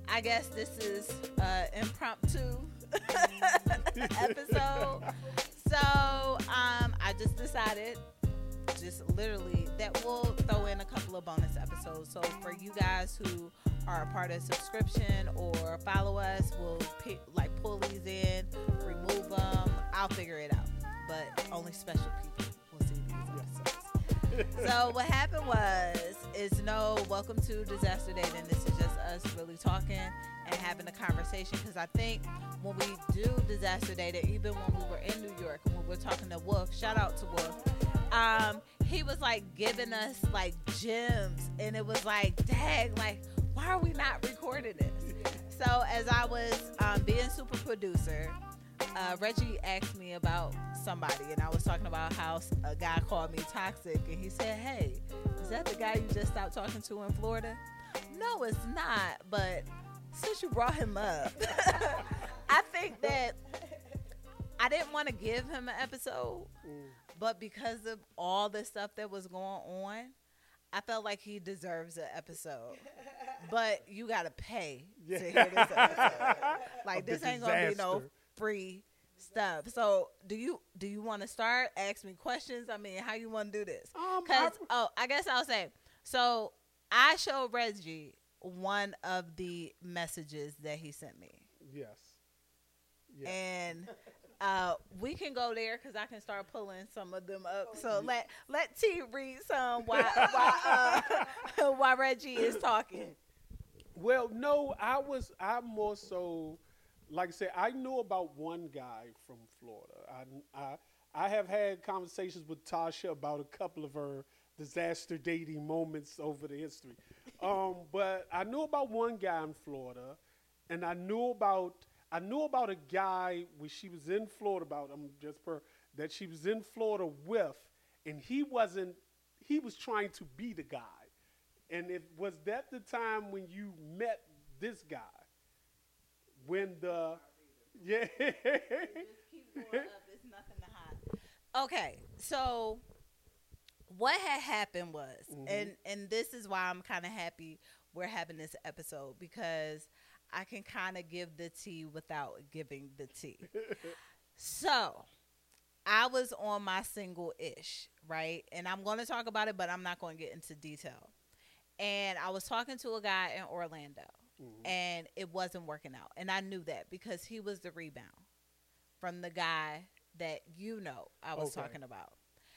I guess this is impromptu episode. So I just decided, just literally, that we'll throw in a couple of bonus episodes. So for you guys who are a part of subscription or follow us, we'll pull these in, remove them. I'll figure it out. But only special people will see these episodes. So what happened is no welcome to Disaster Dating. This is just us really talking and having a conversation, because I think when we do Disaster Dating, even when we were in New York and we were talking to Wolf, shout out to Wolf, he was like giving us like gems, and it was like, dang, like, why are we not recording this? So as I was being super producer, Reggie asked me about somebody, and I was talking about how a guy called me toxic, and he said, hey, is that the guy you just stopped talking to in Florida? No, it's not, but since you brought him up, I think that I didn't want to give him an episode, but because of all the stuff that was going on, I felt like he deserves an episode. But you got to pay to hear this episode. Like, this ain't going to be no free stuff. So do you want to start? Ask me questions? I mean, how you want to do this? I guess I'll say, so I showed Reggie one of the messages that he sent me. Yes. And we can go there because I can start pulling some of them up. So let T read some while Reggie is talking. Well, no, I'm more so, like I said, I knew about one guy from Florida. I have had conversations with Tasha about a couple of her disaster dating moments over the history. But I knew about one guy in Florida, and I knew about a guy when she was in Florida that she was in Florida with, and he was trying to be the guy. And was that the time when you met this guy? Yeah. Just keep going up. It's nothing to hide. Okay, so what had happened was, and this is why I'm kind of happy we're having this episode, because I can kind of give the tea without giving the tea. So I was on my single-ish, right? And I'm going to talk about it, but I'm not going to get into detail. And I was talking to a guy in Orlando, and it wasn't working out. And I knew that because he was the rebound from the guy that I was talking about.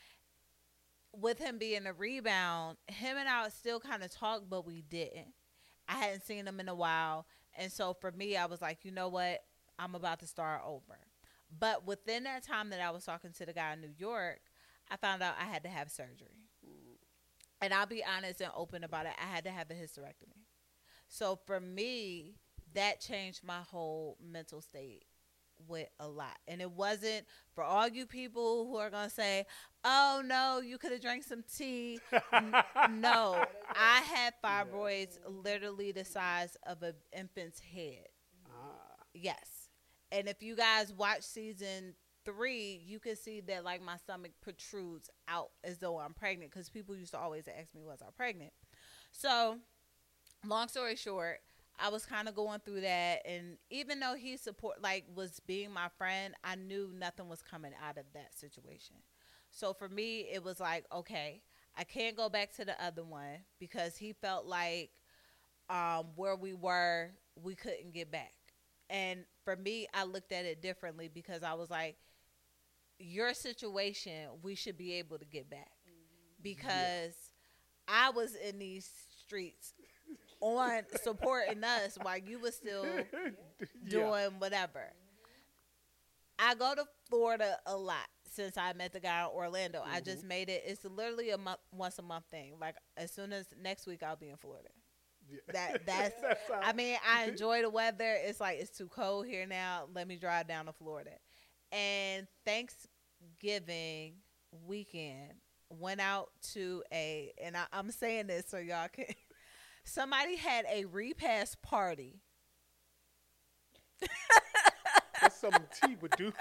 With him being a rebound, him and I still kind of talked, but we didn't. I hadn't seen him in a while. And so for me, I was like, you know what? I'm about to start over. But within that time that I was talking to the guy in New York, I found out I had to have surgery. And I'll be honest and open about it. I had to have a hysterectomy. So for me, that changed my whole mental state with a lot. And it wasn't for all you people who are going to say, oh, no, you could have drank some tea. No, I had fibroids literally the size of an infant's head. Yes. And if you guys watch season 3, you can see that like my stomach protrudes out as though I'm pregnant, because people used to always ask me, was I pregnant? So long story short, I was kind of going through that, and even though he was being my friend, I knew nothing was coming out of that situation. So for me, it was like, okay, I can't go back to the other one, because he felt like where we were, we couldn't get back. And for me, I looked at it differently, because I was like, your situation, we should be able to get back, because I was in these streets on supporting us while you were still doing whatever. I go to Florida a lot since I met the guy in Orlando. I just made it. It's literally a once a month thing. Like, as soon as next week, I'll be in Florida. That's I mean, I enjoy the weather. It's like, it's too cold here now. Let me drive down to Florida. And Thanksgiving weekend, went out to and I'm saying this so y'all can, somebody had a repast party. That's something T would do.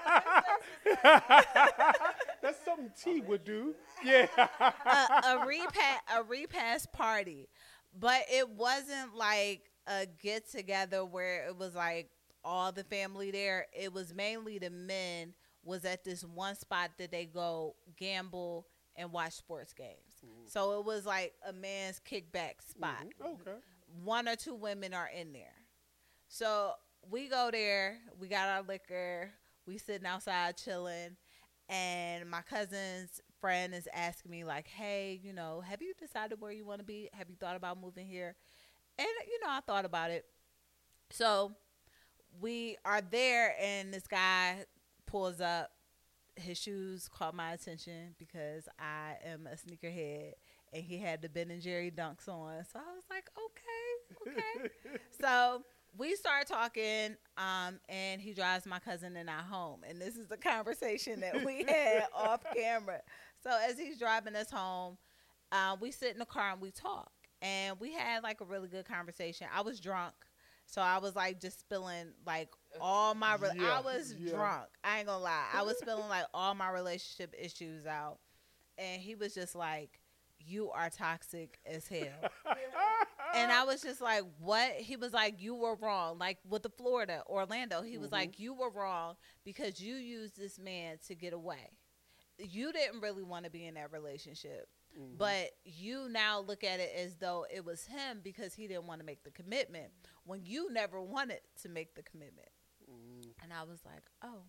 That's something T would do. Yeah. A repast party. But it wasn't like a get together where it was like all the family there. It was mainly the men was at this one spot that they go gamble and watch sports games. So it was like a man's kickback spot. Okay. One or two women are in there. So we go there, we got our liquor, we sitting outside chilling, and my cousin's friend is asking me like, "Hey, have you decided where you want to be? Have you thought about moving here?" And I thought about it. So we are there, and this guy pulls up. His shoes caught my attention because I am a sneakerhead, and he had the Ben and Jerry Dunks on. So I was like, okay. So we start talking, and he drives my cousin and I home. And this is the conversation that we had off camera. So as he's driving us home, we sit in the car and we talk. And we had like a really good conversation. I was drunk. So I was like just spilling like all my I was drunk. I ain't gonna lie. I was spilling like all my relationship issues out. And he was just like, "You are toxic as hell." And I was just like, "What?" He was like, "You were wrong." Like with the Florida, Orlando, he was like, "You were wrong because you used this man to get away. You didn't really want to be in that relationship. But you now look at it as though it was him because he didn't want to make the commitment when you never wanted to make the commitment." And I was like, "Oh,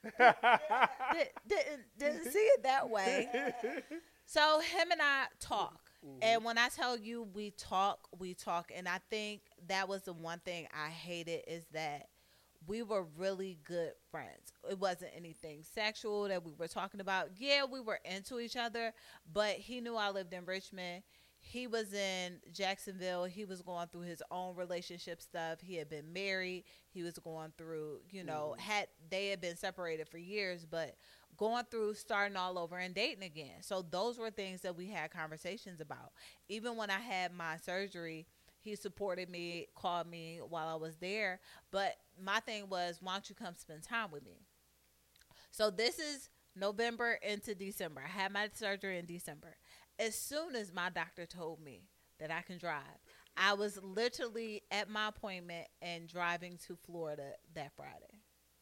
didn't see it that way." So him and I talk. And when I tell you we talk. And I think that was the one thing I hated is that we were really good friends. It wasn't anything sexual that we were talking about. Yeah, we were into each other, but he knew I lived in Richmond. He was in Jacksonville. He was going through his own relationship stuff. He had been married. He was going through, they had been separated for years, but going through starting all over and dating again. So those were things that we had conversations about. Even when I had my surgery, he supported me, called me while I was there. But my thing was, why don't you come spend time with me? So this is November into December. I had my surgery in December. As soon as my doctor told me that I can drive, I was literally at my appointment and driving to Florida that Friday.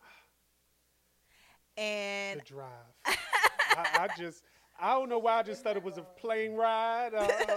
And the drive. I don't know why I just thought it was a plane ride.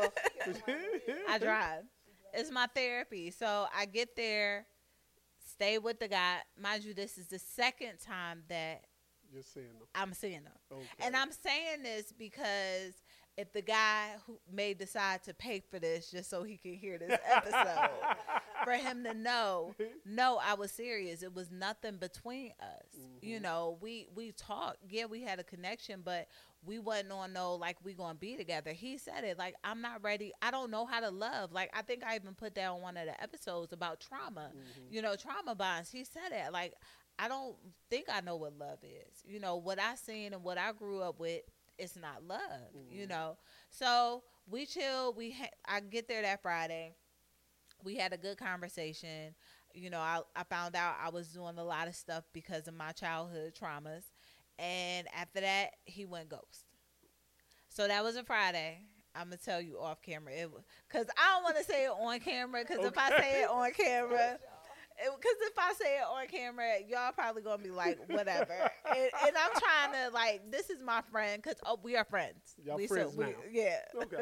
I drive. It's my therapy. So I get there, stay with the guy. Mind you, this is the second time that you're seeing them. I'm seeing them. Okay. And I'm saying this because if the guy who may decide to pay for this just so he can hear this episode, for him to know, no, I was serious. It was nothing between us. We talked. Yeah, we had a connection, but we wasn't on no, like, we gonna be together. He said it, like, I'm not ready. I don't know how to love. Like, I think I even put that on one of the episodes about trauma, trauma bonds. He said it, like, I don't think I know what love is. What I seen and what I grew up with, it's not love, So we chill. I get there that Friday. We had a good conversation. I found out I was doing a lot of stuff because of my childhood traumas. And after that, he went ghost. So that was a Friday. I'm going to tell you off camera. Because I don't want to say it on camera. Because if I say it on camera... Because if I say it on camera, y'all probably going to be like, whatever. And I'm trying to, like, this is my friend. Because, we are friends. Y'all friends now. Yeah. Okay.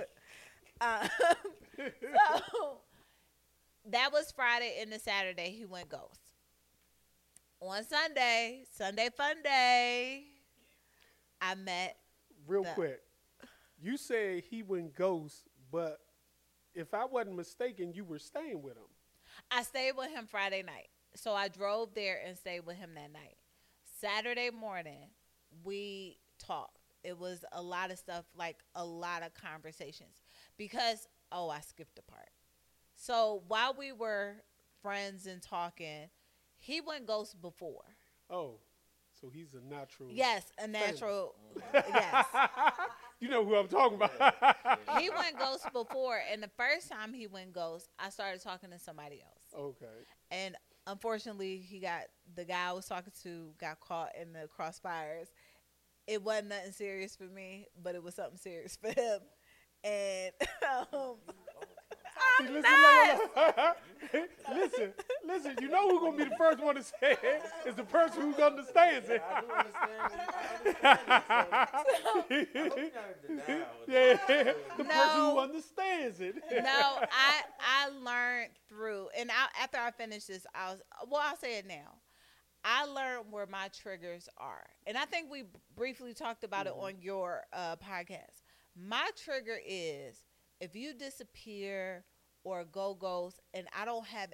So, that was Friday, and the Saturday, he went ghost. On Sunday Fun Day, I met... Real quick. You said he went ghost, but if I wasn't mistaken, you were staying with him. I stayed with him Friday night. So I drove there and stayed with him that night. Saturday morning, we talked. It was a lot of stuff, like a lot of conversations. Because, I skipped a part. So while we were friends and talking, he went ghost before. Oh, so he's a natural. Yes, a natural. Yes. You know who I'm talking about. He went ghost before, and the first time he went ghost, I started talking to somebody else. Okay. And unfortunately, the guy I was talking to got caught in the crossfires. It wasn't nothing serious for me, but it was something serious for him. And I'm not. listen. You know who's gonna be the first one to say it? Is the person who understands it. I do understand it. So, I hope you're not denial. Yeah, the No. person who understands it. No, I learned through, and after I finish this, I'll say it now. I learned where my triggers are, and I think we briefly talked about it on your podcast. My trigger is if you disappear or go ghost, and I don't have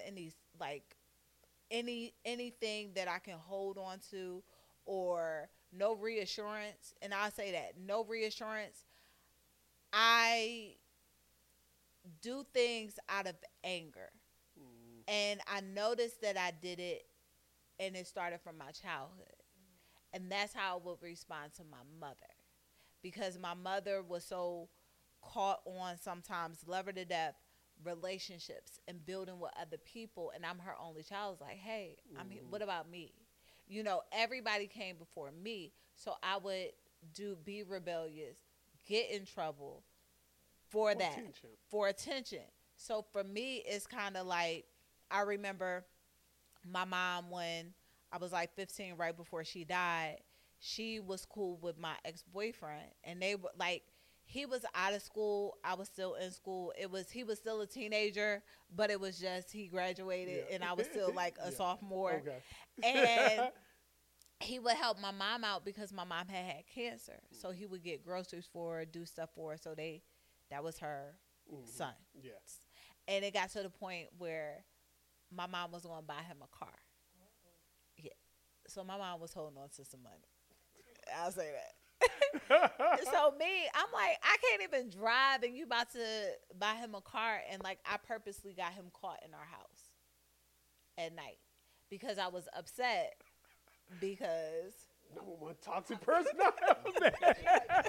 anything that I can hold on to, or no reassurance, and I'll say that no reassurance. I do things out of anger. And I noticed that I did it, and it started from my childhood. And that's how I would respond to my mother. Because my mother was so caught on sometimes love her to death relationships and building with other people. And I'm her only child. I was like, hey, what about me? You know, everybody came before me. So I would be rebellious, get in trouble for that, for attention. So for me, it's kind of like, I remember my mom when I was like 15, right before she died. She was cool with my ex-boyfriend, and they were like, he was out of school, I was still in school. He was still a teenager, but it was just he graduated, and I was still like a sophomore. Okay. And he would help my mom out because my mom had cancer, so he would get groceries for her, do stuff for her. So that was her son. Yes. And it got to the point where my mom was going to buy him a car. Yeah. So my mom was holding on to some money. I'll say that. So me, I'm like, I can't even drive, and you about to buy him a car, and like I purposely got him caught in our house at night because I was upset because Number one toxic person I ever met.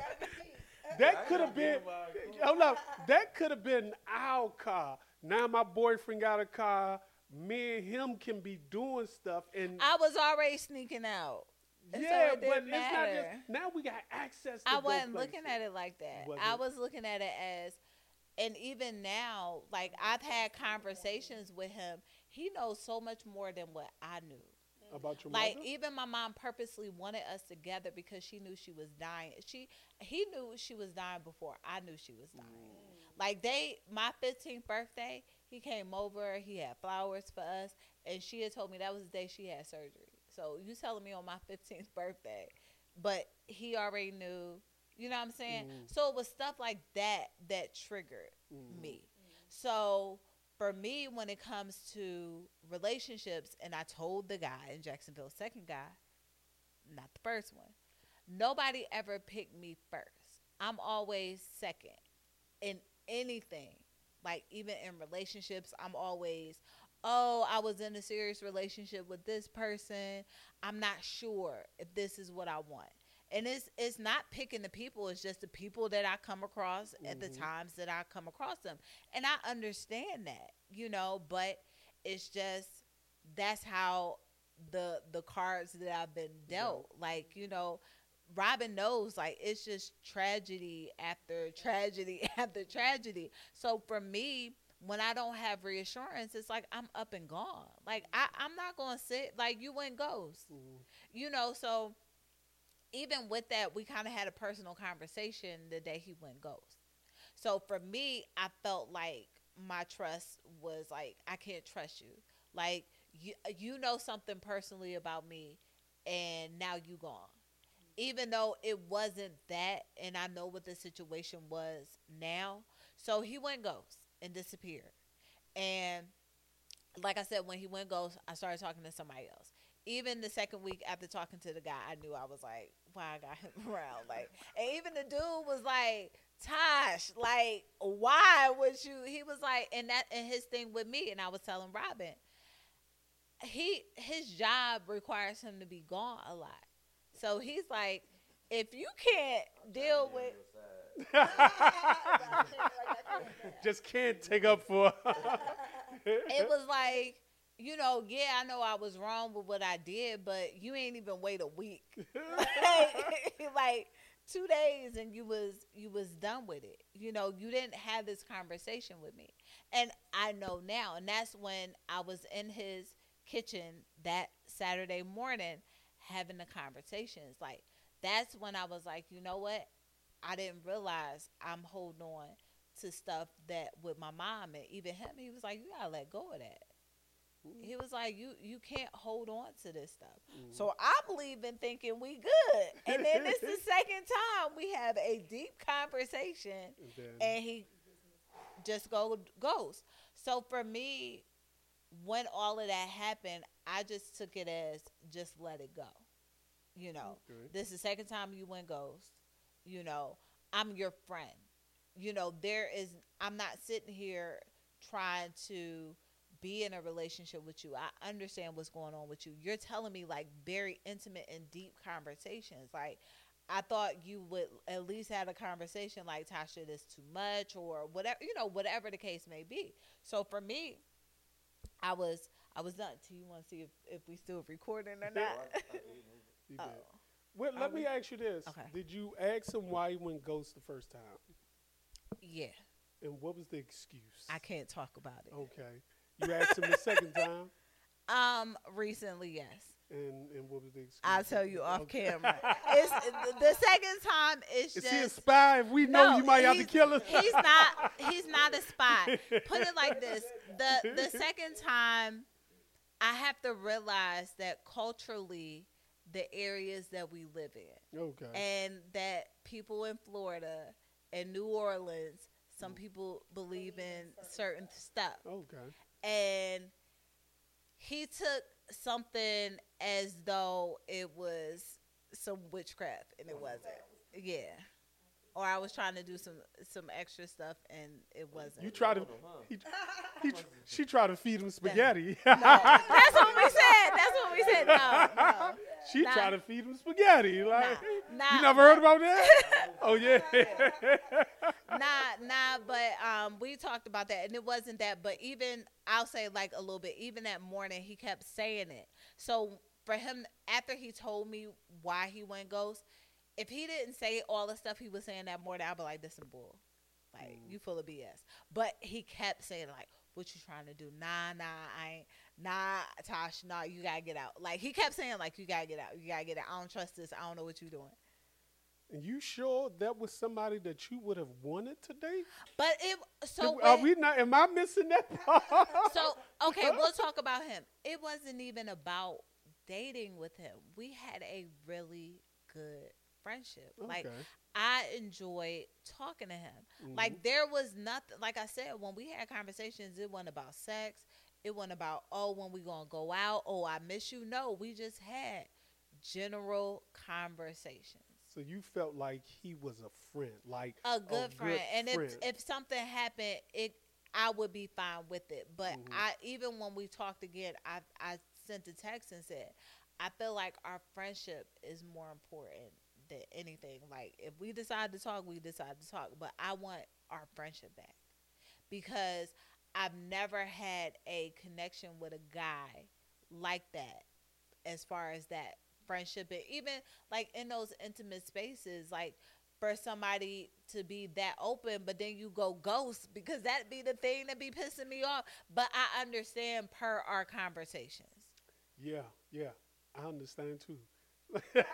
That could have been. Hold up. That could have been our car. Now my boyfriend got a car. Me and him can be doing stuff, and I was already sneaking out. And yeah, so it but didn't it's not matter. just now we got access to I go wasn't places. looking at it like that. Wasn't I it? was looking at it as, and even now, like I've had conversations with him. He knows so much more than what I knew. About your Like mother? even my mom purposely wanted us together because she knew she was dying. He knew she was dying before I knew she was dying. Like my 15th birthday, he came over, he had flowers for us, and she had told me that was the day she had surgery. So you telling me on my 15th birthday, but he already knew, you know what I'm saying? So it was stuff like that that triggered me. So for me, when it comes to relationships, and I told the guy in Jacksonville, second guy, not the first one, nobody ever picked me first. I'm always second in anything. Like even in relationships, I'm always, oh, I was in a serious relationship with this person. I'm not sure if this is what I want. And it's not picking the people. It's just the people that I come across at the times that I come across them. And I understand that, you know, but it's just that's how the cards that I've been dealt. Like, you know, Robin knows, like, it's just tragedy after tragedy after tragedy. So for me, when I don't have reassurance, it's like I'm up and gone. Like I'm not gonna sit like you went ghost. You know, so even with that, we kind of had a personal conversation the day he went ghost. So for me, I felt like my trust was like, I can't trust you. Like you know something personally about me, and now you gone. Even though it wasn't that, and I know what the situation was now. So he went ghost and disappeared. And like I said, when he went ghost, I started talking to somebody else. Even the second week after talking to the guy, I knew I was like, wow, I got him around. Like, and even the dude was like, Tosh, like, why would you? He was like, and his thing with me, and I was telling Robin, his job requires him to be gone a lot. So he's like, if you can't deal with, Just can't take up for. it was like, you know, yeah, I know I was wrong with what I did, but you ain't even wait a week. like 2 days and you was done with it. You know, you didn't have this conversation with me. And I know now. And that's when I was in his kitchen that Saturday morning having the conversations. Like, that's when I was like, you know what? I didn't realize I'm holding on to stuff that with my mom, and even him, he was like, you gotta let go of that. He was like, you can't hold on to this stuff. So I believe in thinking we good. And then this the second time we have a deep conversation, and he just goes. So for me, when all of that happened, I just took it as just let it go. You know, this is the second time you went ghost. You know, I'm your friend. You know, I'm not sitting here trying to be in a relationship with you. I understand what's going on with you. You're telling me like very intimate and deep conversations. Like, I thought you would at least have a conversation like, Tasha, this too much, or whatever, you know, whatever the case may be. So for me, I was done. Do you want to see if we still recording or not? Well, let me ask you this. Okay. Did you ask him why he went ghost the first time? Yeah. And what was the excuse? I can't talk about it. Okay. You asked him the second time? Recently, yes. And what was the excuse? I'll tell you off camera. It's the second time. Is he just a spy? If we know you might have to kill him. He's not. He's not a spy. Put it like this: the second time, I have to realize that culturally, the areas that we live in, and that people in Florida and New Orleans, some people believe in certain stuff. And he took something as though it was some witchcraft, and it wasn't. Yeah. Or I was trying to do some extra stuff, and it wasn't. You try to, she tried to feed him spaghetti. No, that's what we said. That's what we said. No. She tried to feed him spaghetti. Like, nah, you never heard about that? Oh yeah. But we talked about that, and it wasn't that. But even I'll say like a little bit. Even that morning, he kept saying it. So for him, after he told me why he went ghost, if he didn't say all the stuff he was saying that morning, I'd be like, this some bull. Like, you full of BS. But he kept saying, like, what you trying to do? Nah, I ain't. Nah, Tosh, nah, you got to get out. Like, he kept saying, like, you got to get out. You got to get out. I don't trust this. I don't know what you're doing. And you sure that was somebody that you would have wanted to date? But are we not? Am I missing that part? So, okay, we'll talk about him. It wasn't even about dating with him. We had a really good friendship. Like, I enjoyed talking to him. Like, there was nothing, like I said, when we had conversations, it wasn't about sex. It wasn't about, when we gonna go out, I miss you. No, we just had general conversations. So you felt like he was a friend, like a good friend. And if something happened, I would be fine with it. But even when we talked again, I sent a text and said, I feel like our friendship is more important than anything. Like, if we decide to talk, we decide to talk. But I want our friendship back, because I've never had a connection with a guy like that, as far as that friendship. And even like in those intimate spaces, like for somebody to be that open, but then you go ghost, because that'd be the thing that be pissing me off. But I understand per our conversations. Yeah, I understand too. And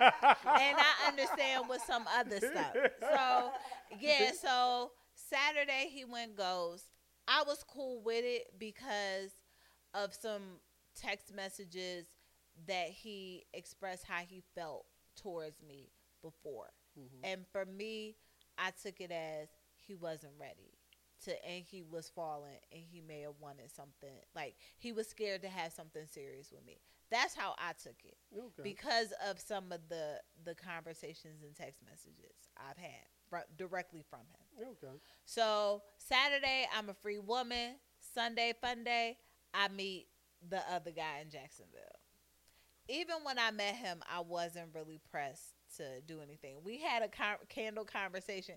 I understand with some other stuff. So, yeah, so Saturday he went ghost. I was cool with it because of some text messages that he expressed how he felt towards me before. And for me, I took it as he wasn't ready and he was falling, and he may have wanted something, like he was scared to have something serious with me. That's how I took it, because of some of the conversations and text messages I've had directly from him. So Saturday, I'm a free woman. Sunday, fun day, I meet the other guy in Jacksonville. Even when I met him, I wasn't really pressed to do anything. We had a candle conversation.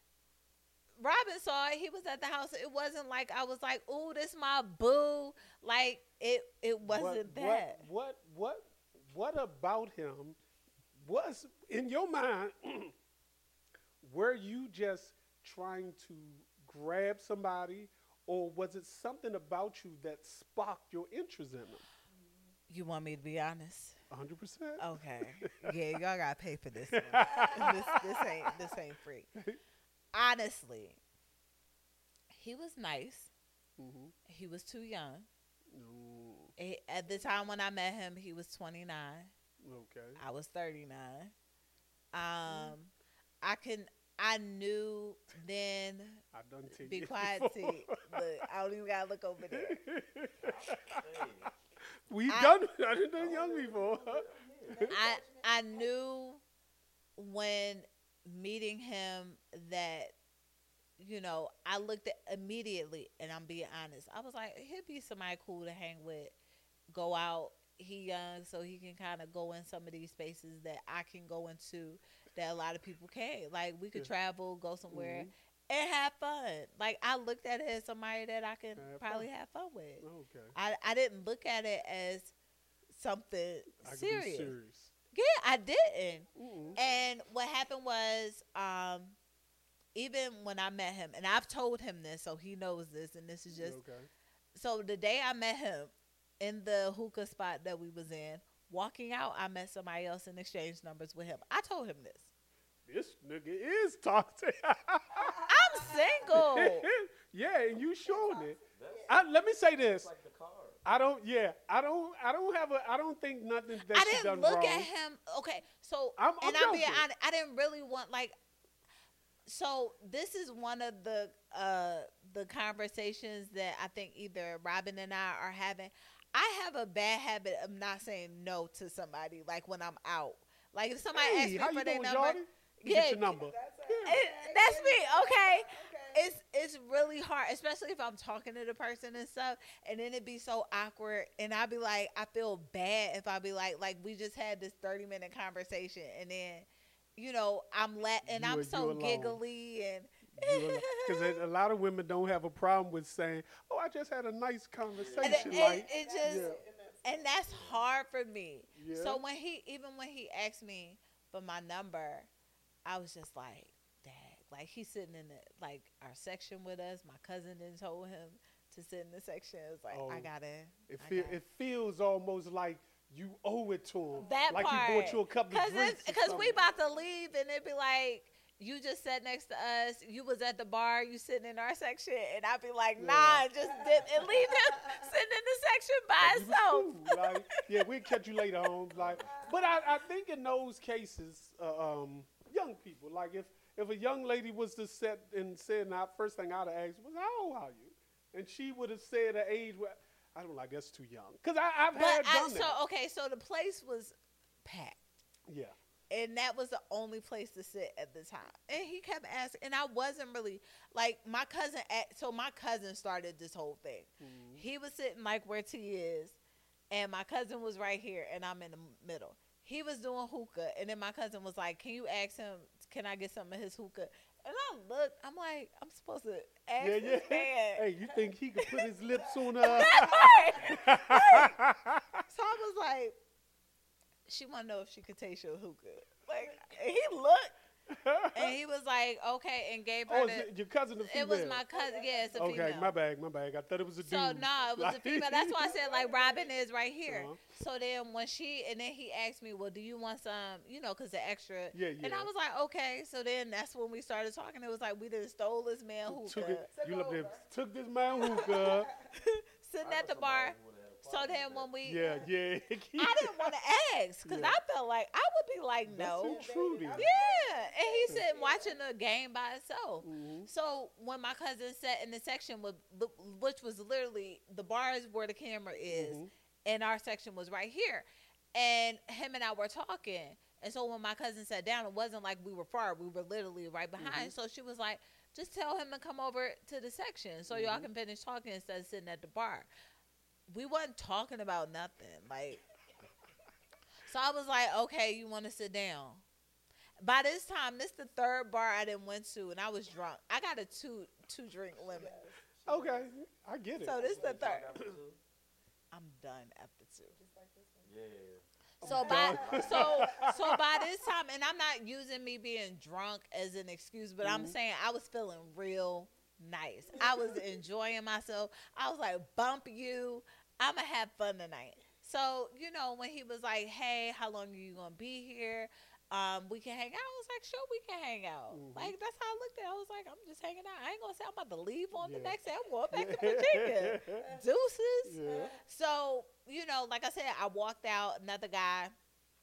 Robin saw it. He was at the house. It wasn't like I was like, "Ooh, this my boo." Like it wasn't that. What about him was in your mind? Were you just trying to grab somebody, or was it something about you that sparked your interest in them? You want me to be honest? 100%. Okay. Yeah, y'all gotta pay for this one. this ain't free. Honestly, he was nice. Mm-hmm. He was too young. Mm, At the time when I met him, he was 29. okay. I was 39. I knew then. I done take Be it quiet, before. T. Look, I don't even gotta look over there. I done young before. I knew when meeting him that, I looked at immediately, and I'm being honest. I was like, he'd be somebody cool to hang with, go out. He young, so he can kind of go in some of these spaces that I can go into that a lot of people can't. Like, we could travel, go somewhere, and have fun. Like, I looked at it as somebody that I can probably have fun with. Okay. I didn't look at it as something I could be serious. serious. Yeah, I didn't. Mm-mm. And what happened was, even when I met him, and I've told him this, so he knows this, and this is just so the day I met him in the hookah spot that we was in, walking out, I met somebody else and exchanged numbers with him. I told him this. This nigga is toxic. I'm single. Yeah, and you showing it. Let me say this. Like the car. I don't think nothing that I she done didn't look wrong. at him. Okay, so I'm I'm being joking. honest. I didn't really want So this is one of the conversations that I think either Robin and I are having. I have a bad habit of not saying no to somebody, like when I'm out. Like if somebody asks me how for you their doing, number, Jordy? Get your number. that's me. Okay, it's really hard, especially if I'm talking to the person and stuff, and then it'd be so awkward, and I'd be like, I feel bad if I be like we just had this 30-minute conversation, and then, I'm and I'm so giggly and. Because a lot of women don't have a problem with saying, "Oh, I just had a nice conversation." And that's hard for me. Yeah. So when he asked me for my number, I was just like, "Dang!" Like he's sitting in our section with us. My cousin then told him to sit in the section. It was like, I got it. It feels almost like you owe it to him. That like part. he bought you a couple of drinks. Because we about to leave, and it'd be like, you just sat next to us. You was at the bar. You sitting in our section, and I'd be like, nah, just dip and leave him sitting in the section by himself. Cool. Like, we'll catch you later on. But I think in those cases, young people, like if a young lady was to sit and say, "Now, first thing I'd have asked was, how old are you?" And she would have said an age where I don't know, I guess too young. Because I've done that. So the place was packed. Yeah. And that was the only place to sit at the time. And he kept asking, and I wasn't really, like, my cousin started this whole thing. Mm-hmm. He was sitting like where T is, and my cousin was right here, and I'm in the middle. He was doing hookah, and then my cousin was like, can you ask him, can I get some of his hookah? And I looked, I'm like, I'm supposed to ask this man. Hey, you think he could put his lips on her? Right. So I was like, she want to know if she could taste your hookah. Like, and he looked, and he was like, okay, and gave her your cousin a female? It was my cousin, yeah, it's a female. Okay, my bag. I thought it was a dude. So, no, it was a female. That's why I said, like, Robin is right here. Uh-huh. So then then he asked me, well, do you want some, because the extra. Yeah. And I was like, okay. So then that's when we started talking. It was like, we done stole this man hookah. Took this man hookah. Sitting at the bar. So then when we... Yeah. I didn't want to ask because I felt like I would be like, no. That's intrusive. Yeah. And he's sitting watching the game by himself. Mm-hmm. So when my cousin sat in the section, which was literally the bars where the camera is, and our section was right here. And him and I were talking. And so when my cousin sat down, it wasn't like we were far. We were literally right behind. So she was like, just tell him to come over to the section so y'all can finish talking instead of sitting at the bar. We wasn't talking about nothing. So I was like, okay, you want to sit down? By this time, this is the third bar I done went to, and I was drunk. I got a two drink limit. Okay, I get it. So this is the third. I'm done after 2. Yeah. So by this time, and I'm not using me being drunk as an excuse, but I'm saying I was feeling real nice. I was enjoying myself. I was like, bump you. I'm going to have fun tonight. So, when he was like, hey, how long are you going to be here? We can hang out. I was like, sure, we can hang out. Like, that's how I looked at it. I was like, I'm just hanging out. I ain't going to say I'm about to leave on the next day. I'm going back to Virginia. Deuces. Yeah. So, like I said, I walked out. Another guy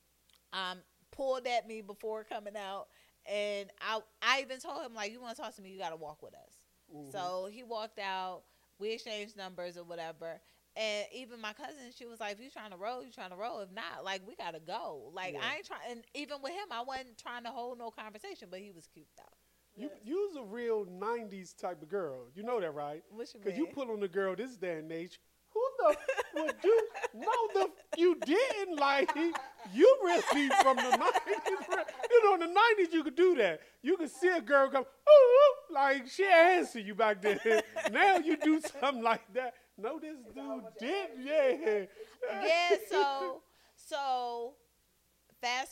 pulled at me before coming out. And I even told him, like, you want to talk to me, you got to walk with us. So he walked out. We exchanged numbers or whatever. And even my cousin, she was like, if you trying to roll, you trying to roll. If not, like, we got to go. Like, I ain't trying. And even with him, I wasn't trying to hold no conversation, but he was cute, though. You was a real 90s type of girl. You know that, right? What you Because mean? you put on the girl this day and age. Who the would do? No, you didn't. Like, you really from the 90s. In the 90s, you could do that. You could see a girl come, ooh, like, she answer you back then. Now you do something like that. No, this dude did, yeah. Yeah, so fast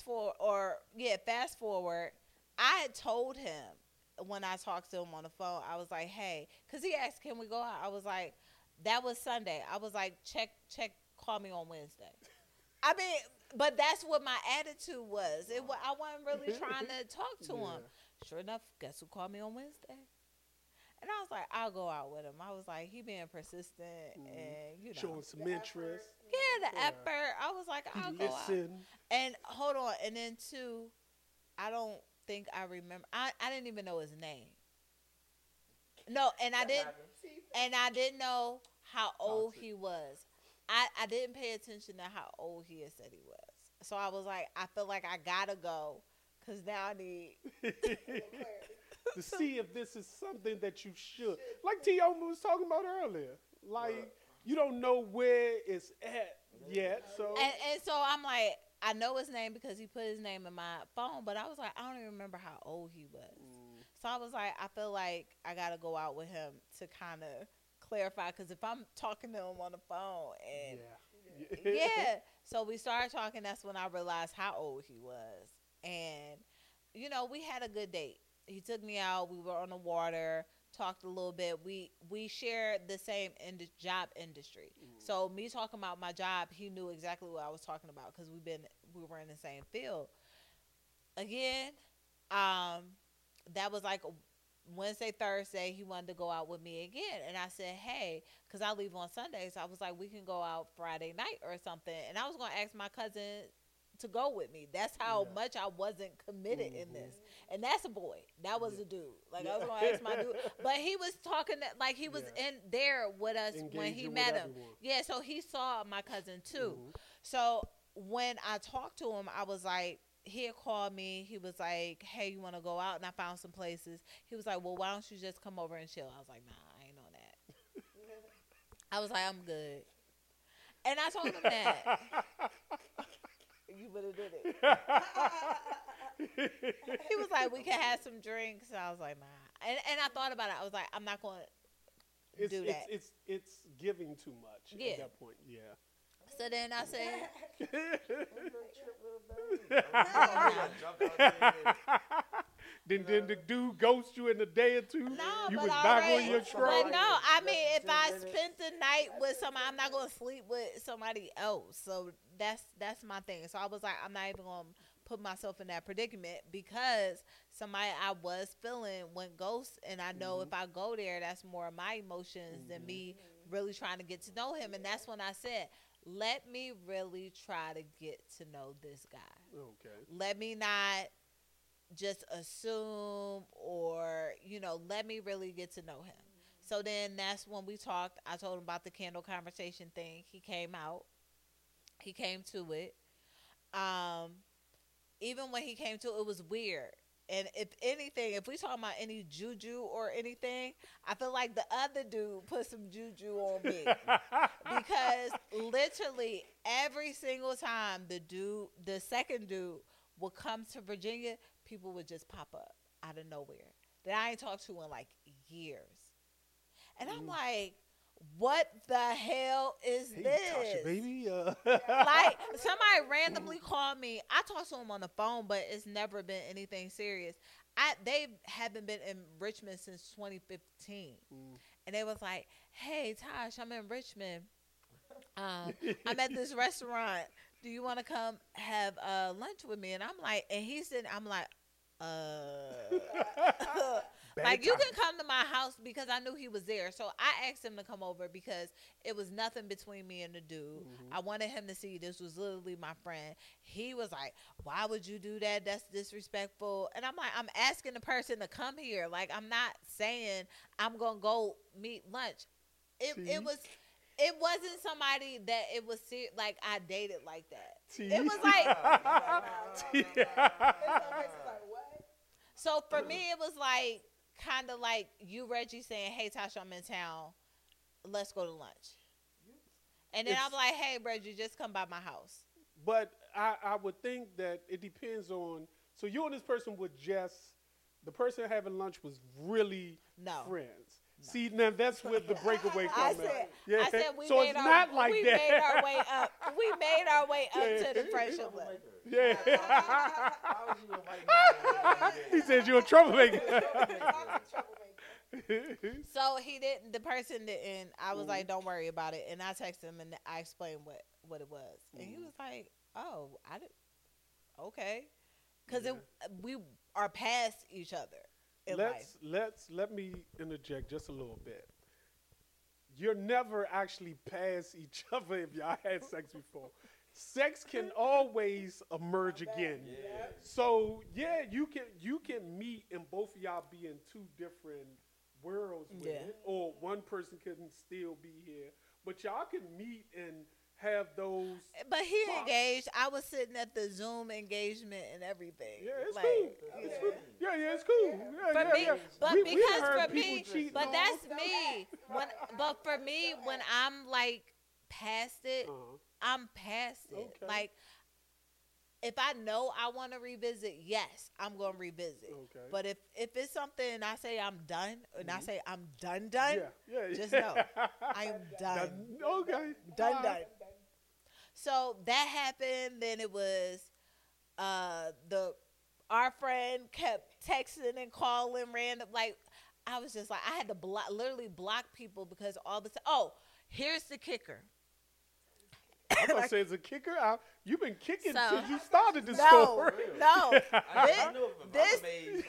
forward, I had told him when I talked to him on the phone, I was like, hey, because he asked, can we go out? I was like, that was Sunday. I was like, check, call me on Wednesday. I mean, but that's what my attitude was. I wasn't really trying to talk to him. Sure enough, guess who called me on Wednesday? And I was like, I'll go out with him. I was like, he being persistent and, showing some interest. Yeah, the effort. I was like, I'll go out. And hold on. And then, two, I don't think I remember. I didn't even know his name. No, and I didn't know how old he was. I didn't pay attention to how old he had said he was. So I was like, I feel like I got to go because now I need to see if this is something that you should. Like T.O. was talking about earlier. Like, you don't know where it's at yet. So and so I'm like, I know his name because he put his name in my phone, but I was like, I don't even remember how old he was. So I was like, I feel like I got to go out with him to kind of clarify, because if I'm talking to him on the phone and so we started talking, that's when I realized how old he was. And we had a good date. He took me out, we were on the water, talked a little bit. We shared the same job industry. So me talking about my job, he knew exactly what I was talking about because we were in the same field. Again, that was like Wednesday, Thursday, he wanted to go out with me again. And I said, hey, because I leave on Sundays. So I was like, we can go out Friday night or something. And I was going to ask my cousin to go with me. That's how much I wasn't committed in this. And that's a boy. That was a dude. Like, I was going to ask my dude. But he was talking, like, he was in there with us when he met him. Yeah, so he saw my cousin too. So when I talked to him, I was like, he had called me. He was like, hey, you want to go out? And I found some places. He was like, well, why don't you just come over and chill? I was like, nah, I ain't on that. I was like, I'm good. And I told him that. You would have did it. He was like, we can have some drinks. I was like, nah. And I thought about it. I was like, I'm not going to do that. It's giving too much at that point. Yeah. So then I said, then the dude ghosts you in a day or two. no, you but was back already, on your but trail. no, I mean, if I spent the night with somebody, I'm not going to sleep with somebody else. So that's my thing. So I was like, I'm not even going to put myself in that predicament because somebody I was feeling went ghost, and I know if I go there, that's more of my emotions than me really trying to get to know him. And that's when I said, let me really try to get to know this guy. Okay. Let me not just assume or, let me really get to know him. So then that's when we talked. I told him about the candle conversation thing. He came out. He came to it. Even when he came to it, it was weird. And if anything, if we talking about any juju or anything, I feel like the other dude put some juju on me. Because literally every single time the second dude would come to Virginia, people would just pop up out of nowhere that I ain't talked to in like years. And I'm like, what the hell is this? Tasha, baby. Like, somebody randomly called me. I talked to him on the phone, but it's never been anything serious. they haven't been in Richmond since 2015, and they was like, "Hey, Tosh, I'm in Richmond. I'm at this restaurant. Do you want to come have lunch with me?" And I'm like, and he said, I'm like, like you can come to my house because I knew he was there. So I asked him to come over because it was nothing between me and the dude. I wanted him to see this was literally my friend. He was like, "Why would you do that? That's disrespectful." And I'm like, I'm asking the person to come here. Like, I'm not saying I'm gonna go meet lunch. It wasn't somebody that it was like I dated like that. It was like So for me, it was like kind of like you, Reggie, saying, "Hey, Tasha, I'm in town. Let's go to lunch." And then I'm like, "Hey, Reggie, just come by my house." But I would think that it depends on. So you and this person were just the person having lunch was really friends. No. See, now that's where the breakaway comes in. Yeah. I said we so made it's our, not like we that. made our way up. We made our way up to the friendship level. Yeah. Why would you invite me? He said you're a troublemaker. So he didn't. The person didn't. I was like, "Don't worry about it." And I texted him and I explained what it was, and he was like, "Oh, I didn't. Okay," because we are past each other. Let me interject just a little bit. You're never actually past each other if y'all had sex before. Sex can always emerge again. Yeah. So yeah, you can meet and both of y'all be in two different worlds with it, or one person can still be here, but y'all can meet and have those. But he engaged. I was sitting at the Zoom engagement and everything. Yeah, it's like, cool. It's cool. Yeah, it's cool. For Yeah, me, yeah. but we because heard for people me, cheating but on that's them. me. But for me, when I'm like past it, I'm past it. Okay. Like, if I know I want to revisit, yes, I'm going to revisit. Okay. But if it's something and I say I'm done, and I say I'm done, yeah. just know I am done. Okay. Done. So that happened. Then it was our friend kept texting and calling random. Like, I was just like, I had to literally block people because all the time. Oh, here's the kicker. I was gonna say, it's a kicker. You've been kicking So- since you started the No, story. no. I knew if This,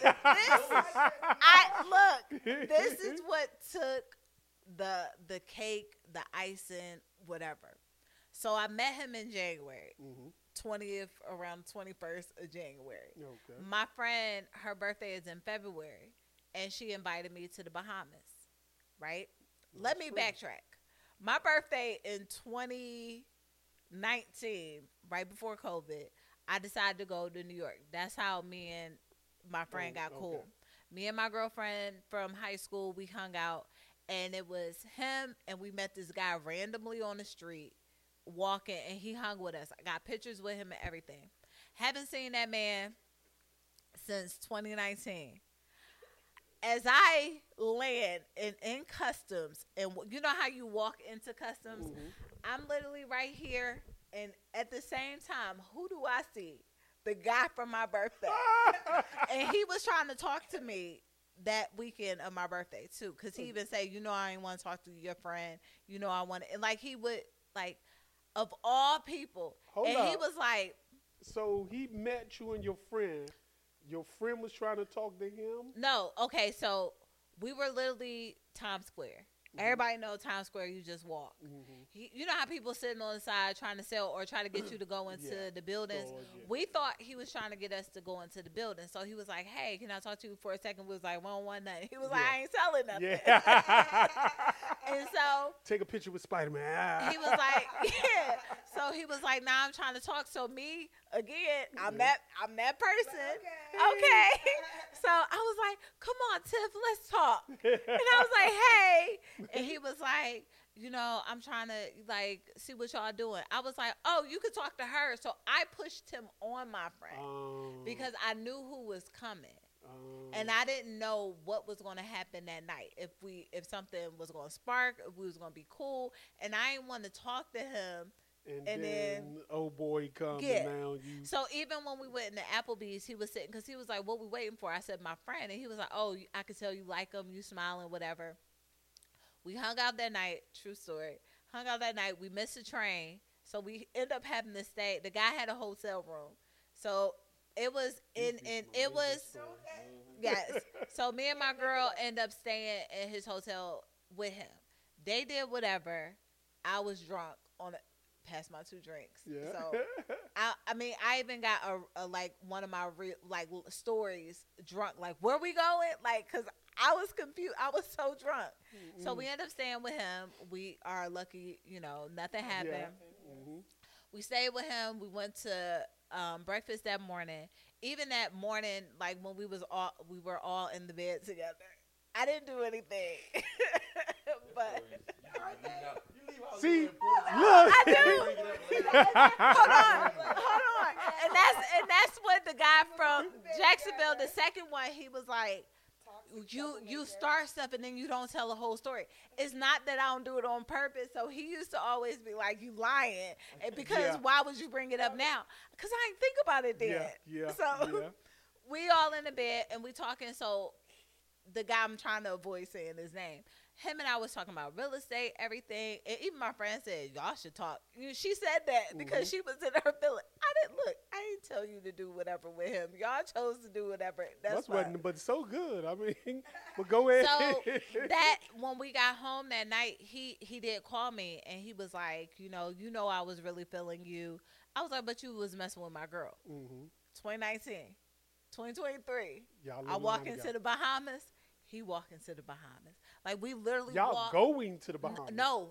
this is what took the cake, the icing, whatever. So I met him in January, 20th, around 21st of January. Okay. My friend, her birthday is in February, and she invited me to the Bahamas, right? Let me backtrack. My birthday in 2019, right before COVID, I decided to go to New York. That's how me and my friend got cool. Okay. Me and my girlfriend from high school, we hung out, and it was him, and we met this guy randomly on the street walking, and he hung with us. I got pictures with him and everything. Haven't seen that man since 2019. As I land in customs, and you know how you walk into customs, I'm literally right here, and at the same time, who do I see? The guy from my birthday. And he was trying to talk to me that weekend of my birthday too, because he even said, "You know, I ain't want to talk to your friend. You know, I want to," and like he would, like, of all people. Hold He up. was like, So he met you and your friend. Your friend was trying to talk to him. no, okay, so we were literally Times Square. Everybody knows Times Square, you just walk. You know how people sitting on the side trying to sell or try to get you to go into the buildings? Stores, yeah. We thought he was trying to get us to go into the building. So he was like, "Hey, can I talk to you for a second?" We was like, "We don't want nothing." He was like, "I ain't selling nothing." Yeah. And so Take a picture with Spider-Man. he was like, "Yeah." So he was like, "Now I'm trying to talk." So me, again, I'm that person. Okay. So I was like, "Come on, Tiff, let's talk." And I was like, "Hey." And he was like, "You know, I'm trying to, like, see what y'all doing." I was like, "Oh, you could talk to her." So I pushed him on my friend because I knew who was coming. And I didn't know what was going to happen that night. If something was going to spark, if we was going to be cool. And I didn't want to talk to him And then old boy comes Yeah. and now you. So even when we went in the Applebee's, he was sitting because he was like, "What we waiting for?" I said, "My friend," and he was like, "Oh, I could tell you like him, you smiling, whatever." We hung out that night. True story. Hung out that night. We missed the train, so we end up having to stay. The guy had a hotel room, so it was it was yes. So me and my girl end up staying in his hotel with him. They did whatever. I was drunk on it. Past my 2 drinks. Yeah. So I mean, I even got a like one of my stories drunk. Like, where we going? Like, cause I was confused. I was so drunk. Mm-hmm. So we end up staying with him. We are lucky, nothing happened. Yeah. Mm-hmm. We stayed with him. We went to breakfast that morning. Even that morning, like when we were all in the bed together. I didn't do anything, but. See, look. I do. Hold on. And that's what the guy from Jacksonville, the second one, he was like, you start stuff and then you don't tell the whole story. It's not that I don't do it on purpose. So he used to always be like, you lying, and because why would you bring it up now? Because I didn't think about it then. Yeah. So we all in the bed and we talking. So the guy, I'm trying to avoid saying his name. Him and I was talking about real estate, everything. And even my friend said, y'all should talk. She said that because she was in her feeling. I didn't tell you to do whatever with him. Y'all chose to do whatever. That's wasn't, but so good. I mean, but go ahead. So that when we got home that night, he did call me and he was like, you know, I was really feeling you. I was like, but you was messing with my girl. 2019, 2023. I walk into the Bahamas. He walked into the Bahamas. Like we literally going to the Bahamas. No,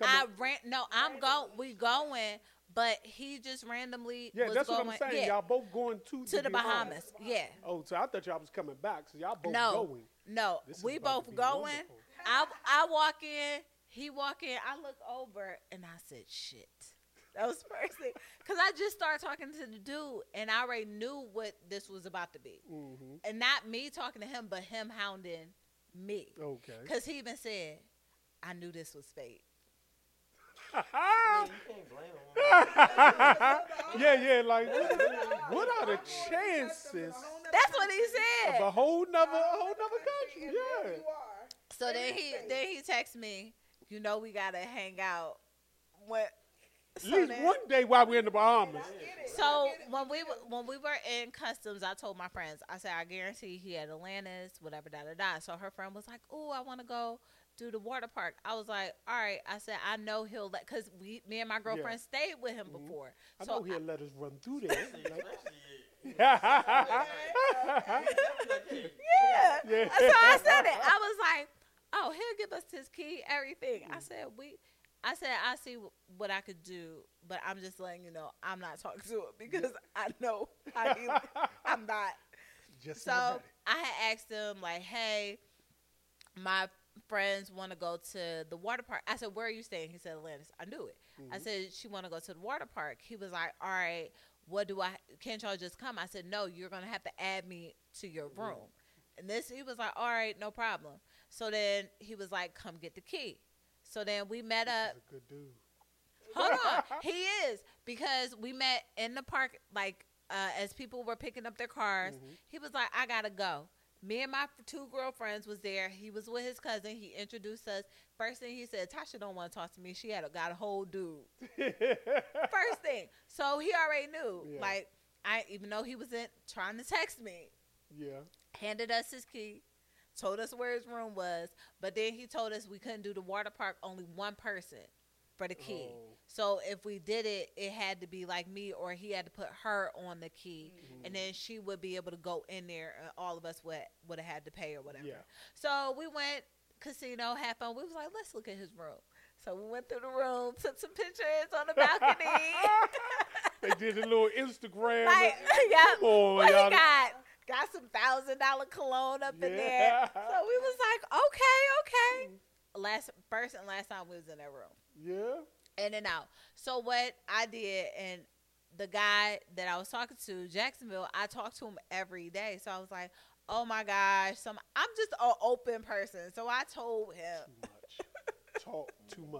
we going, but he just randomly was that's going, what I'm saying. Y'all both going to the Bahamas. Yeah. Oh, so I thought y'all was coming back. So y'all both going. No, we both going. I walk in, he walk in, I look over and I said, shit. That was the first thing. Because I just started talking to the dude and I already knew what this was about to be. And not me talking to him, but him hounding me. Okay. Because he even said, I knew this was fate. You can't blame him. Yeah, like, what are the chances? That's what he said. Of a whole nother country. Yeah. So then he texts me, we got to hang out. At least one day while we're in the Bahamas. So when we were in customs, I told my friends, I said, I guarantee he had Atlantis, whatever, da. So her friend was like, oh, I want to go do the water park. I was like, all right. I said, I know he'll because me and my girlfriend stayed with him before. I know he'll let us run through there. Yeah. So I said it. I was like, oh, he'll give us his key, everything. I said, I see what I could do, but I'm just letting you know I'm not talking to him because I know I'm not. So I had asked him like, hey, my friends want to go to the water park. I said, where are you staying? He said, Atlantis. I knew it. I said, she want to go to the water park. He was like, all right, can't y'all just come? I said, no, you're going to have to add me to your room. And he was like, all right, no problem. So then he was like, come get the key. So then we met up. He's a good dude. Hold on. He is. Because we met in the park, like, as people were picking up their cars. He was like, I got to go. Me and my 2 girlfriends was there. He was with his cousin. He introduced us. First thing he said, Tasha don't want to talk to me. She got a whole dude. First thing. So he already knew. Yeah. Like, even though he was trying to text me. Yeah. Handed us his key. Told us where his room was, but then he told us we couldn't do the water park, only one person for the key. So if we did it, it had to be like me or he had to put her on the key, and then she would be able to go in there and all of us would have had to pay or whatever. Yeah. So we went casino, had fun. We was like, let's look at his room. So we went through the room, took some pictures on the balcony. They did a little Instagram. Like, yeah. What he got some $1,000 cologne up in there. So we was like, okay. First and last time we was in that room. Yeah. In and out. So what I did, and the guy that I was talking to, Jacksonville, I talked to him every day. So I was like, oh my gosh, I'm just an open person. So I told him. Talk too much.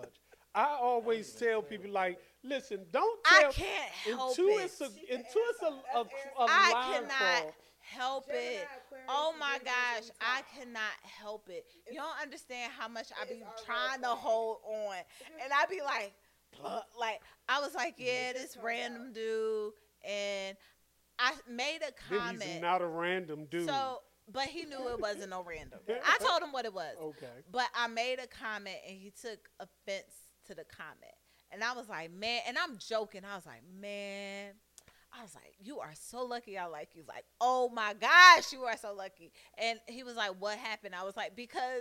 I always tell people like, listen, don't I tell can't help until it. it's a I line cannot crawl. help Gemini, it. Aquarius, Oh and my Virgo gosh, is I on top. cannot help it. You don't understand how much I be It's our trying red to flag. hold on, and I be like, like I was like, yeah, It just this comes random out. dude, and I made a Then comment. he's not a random dude. So, but he knew it wasn't no random. I told him what it was. Okay. But I made a comment and he took offense to the comment. And I was like, man, and I'm joking. I was like, man, I was like, you are so lucky I like you. Like, oh my gosh, you are so lucky. And he was like, what happened? I was like, because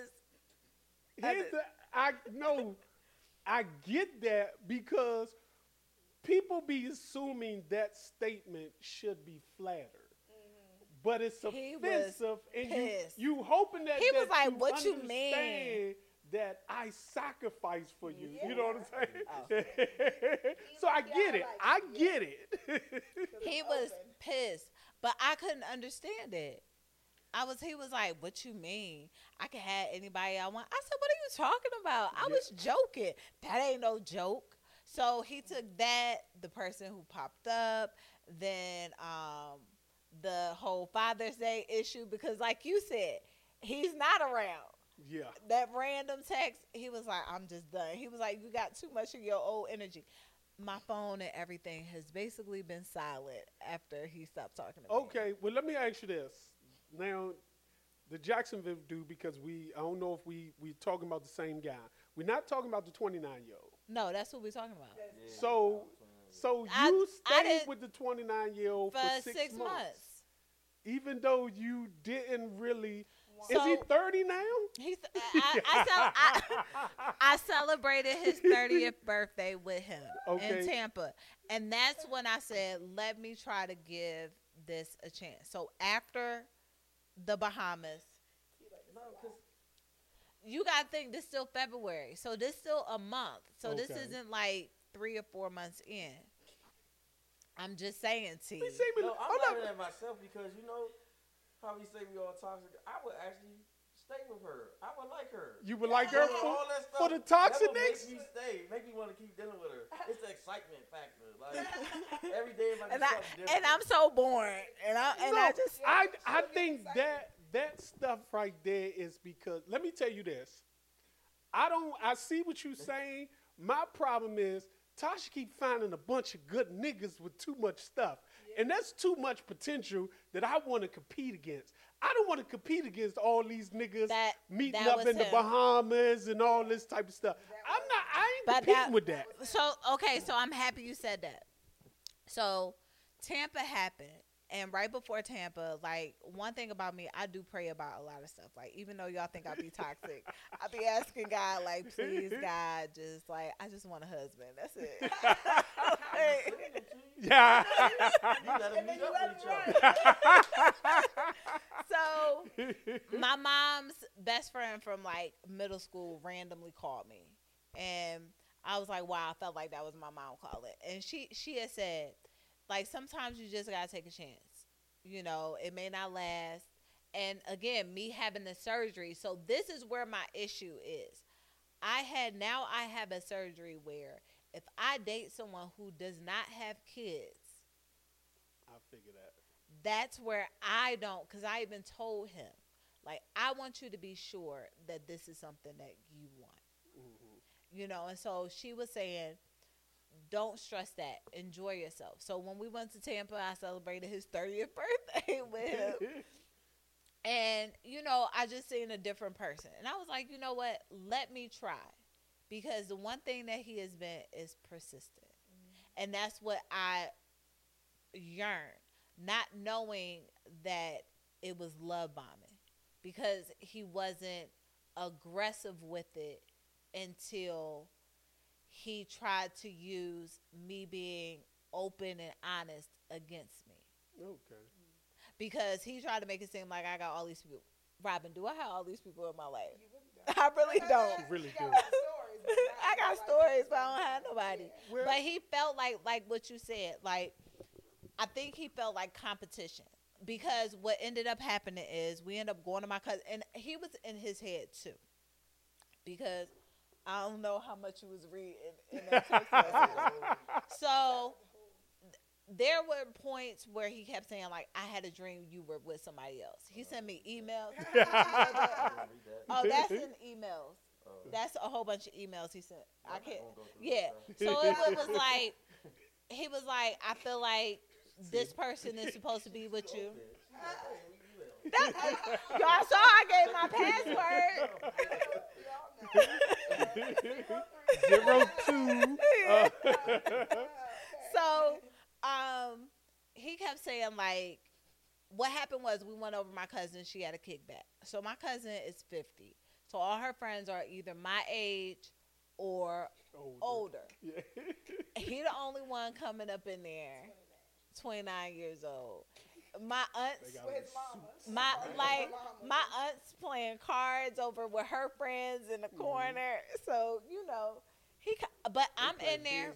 I get that because people be assuming that statement should be flattered. But it's He was offensive, and pissed. you hoping that He was that like, you "What you mean?" understand that I sacrifice for you. Yeah. You know what I'm saying? Oh. So I get it. I get it. he was pissed. But I couldn't understand it. He was like, what you mean? I can have anybody I want. I said, what are you talking about? I Yeah. was joking. That ain't no joke. So he took that, the person who popped up, then the whole Father's Day issue, because like you said, he's not around. Yeah. That random text, he was like, I'm just done. He was like, you got too much of your old energy. My phone and everything has basically been silent after he stopped talking to me. Okay. Well, let me ask you this. Now, the Jacksonville dude, because I don't know if we talking about the same guy. We're not talking about the 29-year-old. No, that's what we're talking about. So I- you I stayed didn't- with the 29-year-old For for 6 months. even though you didn't really. Is So- he 30 now? I celebrated his 30th birthday with him Okay. in Tampa. And that's when I said, let me try to give this a chance. So after the Bahamas, No, because you got to think this still February. So this still a month. So this Okay. isn't like 3 or 4 months in. I'm just saying to you. He seemed- no, I'm hold laughing up. at myself because you know how we say we all toxic. I would actually stay with her. I would like her. You would like her Doing for, all that stuff, for the that toxic would make niggas? me stay, make me want to keep dealing with her. It's the excitement factor. Like every day, if I And do I something different. and I'm so bored. And I just I think that stuff right there is because let me tell you this. I see what you're saying. My problem is Tasha keep finding a bunch of good niggas with too much stuff. And that's too much potential that I want to compete against. I don't want to compete against all these niggas meeting that up was in the him. Bahamas and all this type of stuff. I ain't competing with that. So okay, so I'm happy you said that. So Tampa happened, and right before Tampa, like one thing about me, I do pray about a lot of stuff. Like even though y'all think I be toxic, I be asking God, like, please, God, just like I just want a husband. That's it. Like, Yeah. you gotta meet up with each other. so my mom's best friend from like middle school randomly called me, and I was like, wow, I felt like that was my mom calling. And she had said, like, sometimes you just gotta take a chance. You know, it may not last. And again, me having the surgery, so this is where my issue is. I have a surgery where if I date someone who does not have kids, I figure that. that's where I don't, because I even told him, like, I want you to be sure that this is something that you want. You know, and so she was saying, don't stress that. Enjoy yourself. So when we went to Tampa, I celebrated his 30th birthday with him. And, you know, I just seen a different person. And I was like, you know what? Let me try. Because the one thing that he has been is persistent. And that's what I yearn. Not knowing that it was love bombing. Because he wasn't aggressive with it until he tried to use me being open and honest against me. Okay. Because he tried to make it seem like I got all these people. Robin, do I have all these people in my life? I really don't. You really do. I got stories, but I don't have nobody. Well- But he felt like what you said. Like, I think he felt like competition. Because what ended up happening is we ended up going to my cousin. And he was in his head, too. Because I don't know how much you was reading in that text message. So there were points where he kept saying like, "I had a dream you were with somebody else." He sent me emails. Oh, that's in emails. That's a whole bunch of emails he sent. I can't. Yeah. So it was like he was like, "I feel like this person is supposed to be with you." Y'all saw I gave my password. 02. So, he kept saying like, what happened was we went over my cousin. She had a kickback. So my cousin is 50. So all her friends are either my age or older. Yeah. He the only one coming up in there, 29 years old. My aunts, my aunts playing cards over with her friends in the corner. So but I'm in there.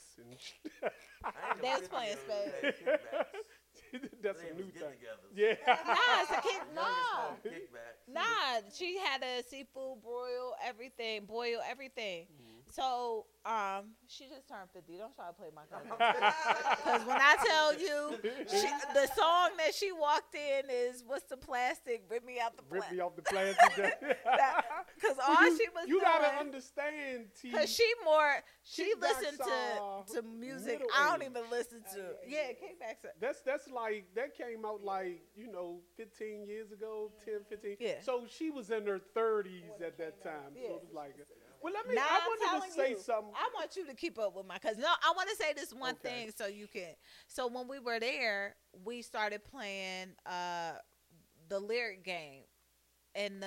They was playing spades. That's a new thing. Yeah. Nah, it's a kick. Nah. She had a seafood boil everything. So, she just turned 50. Don't try to play my cousin. Because when I tell you, the song that she walked in is, what's the plastic? Rip me out the plastic. Rip me off the plastic. Because all she was you doing. got to understand, T. Because she listened to music I don't even listen to. Yeah, kickbacks. That's like, that came out like, 15 years ago, 10, 15. Yeah. So she was in her 30s at that time. Yeah. So it was like, well, I wanted to say something. I want you to keep up with my cousin. No, I want to say this one thing so you can. So when we were there, we started playing the lyric game and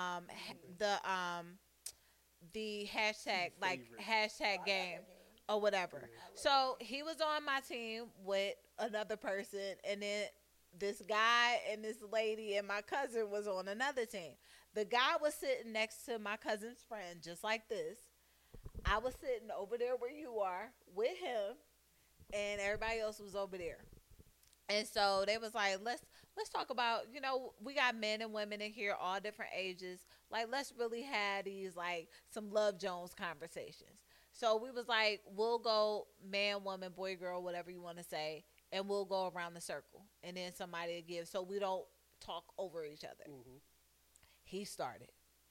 the hashtag hashtag game or whatever. So he was on my team with another person, and then this guy and this lady and my cousin was on another team. The guy was sitting next to my cousin's friend, just like this. I was sitting over there where you are with him, and everybody else was over there. And so they was like, let's talk about, we got men and women in here, all different ages. Like, let's really have these, like, some Love Jones conversations. So we was like, we'll go man, woman, boy, girl, whatever you want to say, and we'll go around the circle. And then somebody will give, so we don't talk over each other. Mm-hmm. He started.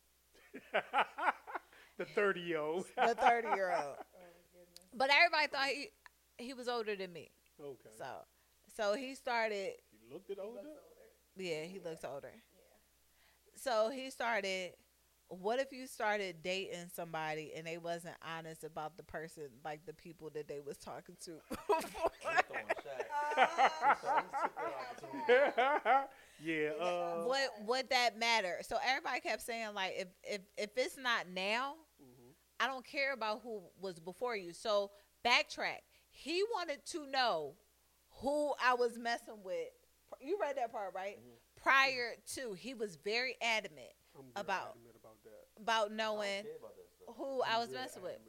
The 30-year-old. The 30-year-old. But everybody thought he was older than me. Okay. So he started. He looked it older? Yeah, he looks older. Yeah. So he started. What if you started dating somebody and they wasn't honest about the person, like the people that they was talking to before? Yeah. Would that matter? So everybody kept saying like, if it's not now, I don't care about who was before you. So backtrack. He wanted to know who I was messing with. You read that part, right? Mm-hmm. Prior to, he was very adamant about that. About knowing who I was messing with.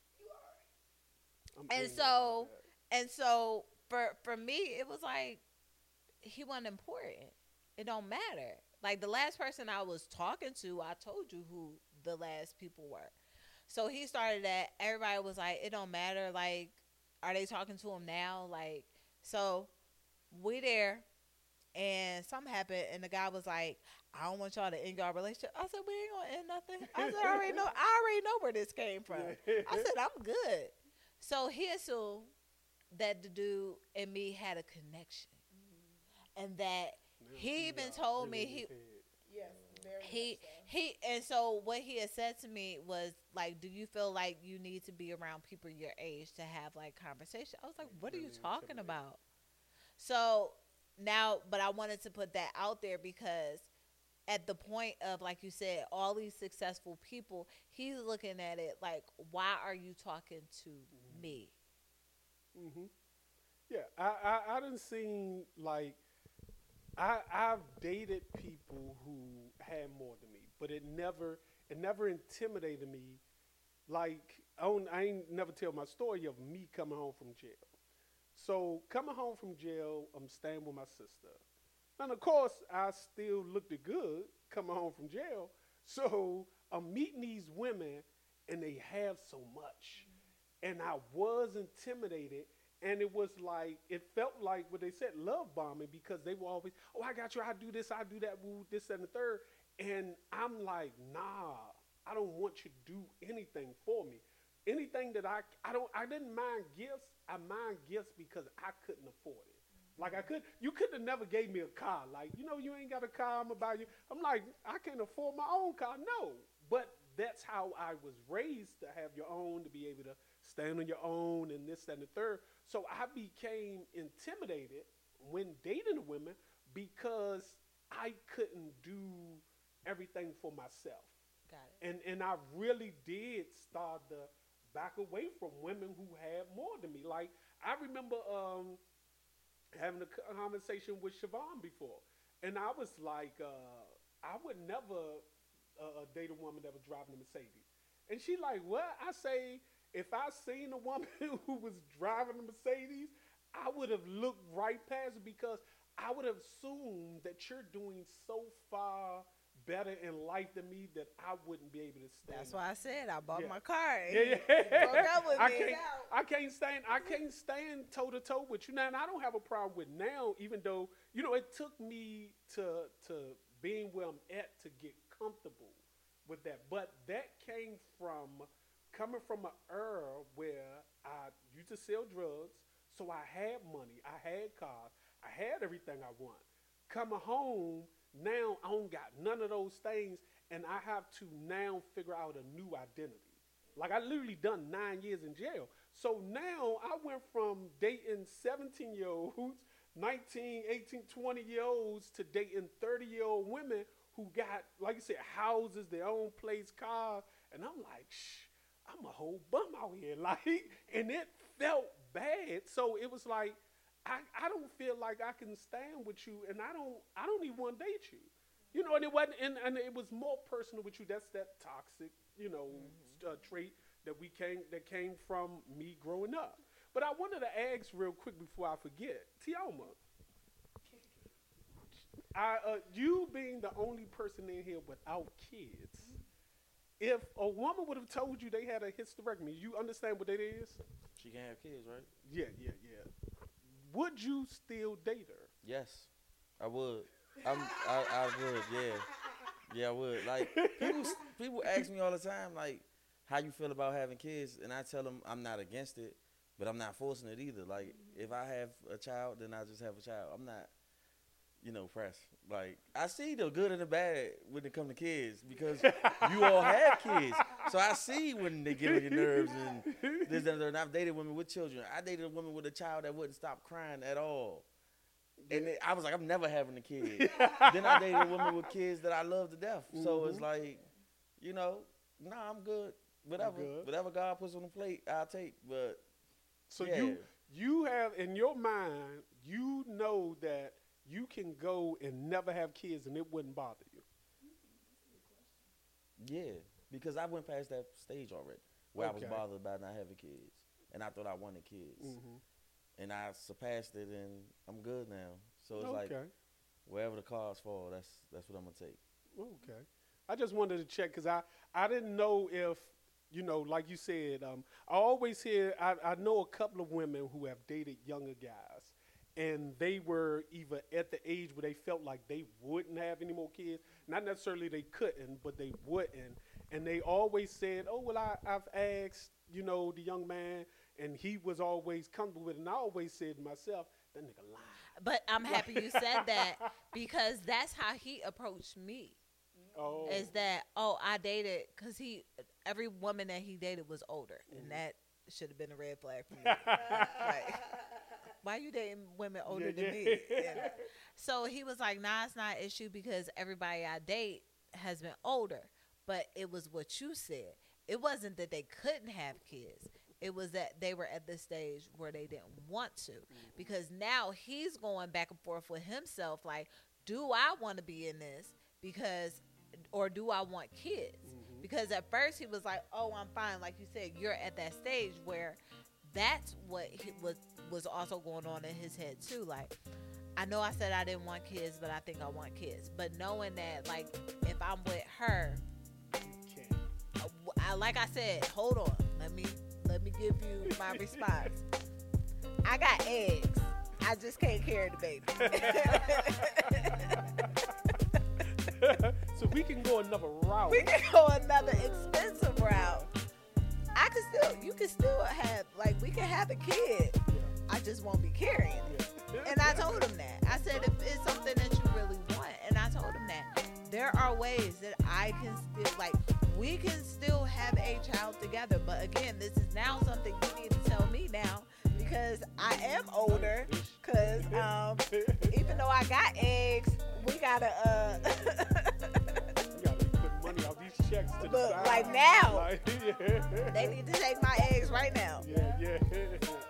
And so for me, it was like he wasn't important. It don't matter. Like the last person I was talking to, I told you who the last people were. So he started that. Everybody was like, it don't matter. Like, are they talking to him now? Like, so we there, and something happened, and the guy was like, I don't want y'all to end y'all relationship. I said, we ain't gonna end nothing. I said, I already know where this came from. I said, I'm good. So he assumed that the dude and me had a connection, and that he even told me and so what he had said to me was like, do you feel like you need to be around people your age to have like conversation? I was like, what are you talking about? So now, but I wanted to put that out there because at the point of, like you said, all these successful people, he's looking at it like, why are you talking to me? Mm-hmm. Yeah, I done seen like, I've dated people who had more than me, but it never intimidated me. Like, I ain't never tell my story of me coming home from jail. So coming home from jail, I'm staying with my sister. And of course, I still looked good coming home from jail. So I'm meeting these women, and they have so much. And I was intimidated. And it was like, it felt like what they said, love bombing, because they were always, oh, I got you, I do this, I do that, woo, this, and the third. And I'm like, nah, I don't want you to do anything for me. Anything that I didn't mind gifts. I mind gifts because I couldn't afford it. Like you could have never gave me a car. Like, you ain't got a car, I'm gonna buy you. I'm like, I can't afford my own car. No. But that's how I was raised, to have your own, to be able to stand on your own and this, that, and the third. So I became intimidated when dating the women because I couldn't do everything for myself. Got it. And I really did start to back away from women who had more than me. Like, I remember having a conversation with Siobhan before. And I was like, I would never date a woman that was driving a Mercedes. And she like, what? I say, if I seen a woman who was driving a Mercedes, I would have looked right past it, because I would have assumed that you're doing so far better in life than me that I wouldn't be able to stand. That's why I said I bought Yeah. my car. Yeah. Broke up with me. I can't stand toe to toe with you now, and I don't have a problem with now. Even though it took me to being where I'm at to get comfortable with that, but that came from coming from an era where I used to sell drugs, so I had money, I had cars, I had everything I want. Coming home. Now I don't got none of those things, and I have to now figure out a new identity. Like, I literally done 9 years in jail. So now I went from dating 17-year-olds, 19, 18, 20-year-olds to dating 30-year-old women who got, like you said, houses, their own place, cars. And I'm like, I'm a whole bum out here. Like, and it felt bad. So it was like, I don't feel like I can stand with you, and I don't even want to date you, and it wasn't, and it was more personal with you. That's that toxic, trait that came from me growing up. But I wanted to ask real quick before I forget, Tioma, you being the only person in here without kids, if a woman would have told you they had a hysterectomy, you understand what that is? She can't have kids, right? Yeah. Would you still date her? Yes, I would. I would. Yeah, I would. Like, people ask me all the time, like, how you feel about having kids, and I tell them I'm not against it, but I'm not forcing it either. Like, if I have a child, then I just have a child. I'm not, pressed. Like, I see the good and the bad when it comes to kids, because you all have kids. So I see when they get on your nerves and this, that, and I've dated women with children. I dated a woman with a child that wouldn't stop crying at all. And I was like, I'm never having a kid. Then I dated a woman with kids that I love to death. So it's like, I'm good. Whatever God puts on the plate, I'll take. But so yeah. you have in your mind, you know that you can go and never have kids and it wouldn't bother you. Yeah, because I went past that stage already where I was bothered about not having kids, and I thought I wanted kids, and I surpassed it, and I'm good now. So it's like wherever the cards fall, that's what I'm gonna take. Okay, I just wanted to check because I didn't know if like you said. I always hear I know a couple of women who have dated younger guys, and they were either at the age where they felt like they wouldn't have any more kids. Not necessarily they couldn't, but they wouldn't. And they always said, oh, well, I've asked, the young man, and he was always comfortable with it. And I always said to myself, that nigga lying. But I'm happy you said that, because that's how he approached me. Oh. Is that, I dated, because every woman that he dated was older. And that should have been a red flag for me. Like, why you dating women older than me? So he was like, nah, it's not an issue because everybody I date has been older. But it was what you said. It wasn't that they couldn't have kids. It was that they were at the stage where they didn't want to. Because now he's going back and forth with himself like, do I want to be in this? Or do I want kids? Because at first he was like, oh, I'm fine. Like you said, you're at that stage where that's what was also going on in his head too. Like, I know I said I didn't want kids, but I think I want kids. But knowing that, like, if I'm with her, like I said, hold on. Let me give you my response. I got eggs. I just can't carry the baby. So we can go another route. We can go another expensive route. You can still have, like, we can have a kid. Yeah. I just won't be carrying it. Yeah. And I told him that. I said, if it's something that you really want, and I told him that there are ways that I can still, like, we can still have a child together. But again, this is now something you need to tell me now, because I am older. Because even though I got eggs, we gotta You gotta put money off these checks to the look, side. like now, Like, yeah. they need to take my eggs right now. Yeah. Okay.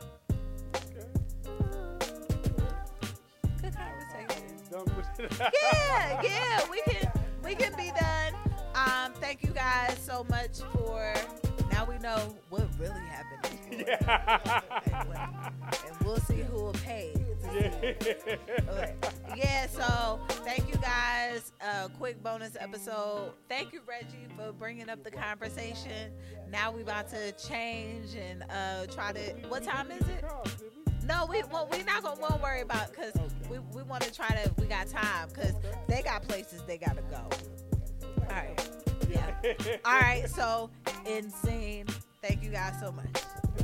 Good conversation. Done with it. Yeah, we can be done. Thank you guys so much for, now we know what really happened. Yeah. And we'll see who will pay. Okay. Yeah, so thank you guys. Quick bonus episode. Thank you, Reggie, for bringing up the conversation. Now we about to change and try to, what time is it? No, we're not gonna won't worry about, because we want to try to, we got time, because they got places they gotta go. All right. Yeah. All right. So, insane. Thank you guys so much.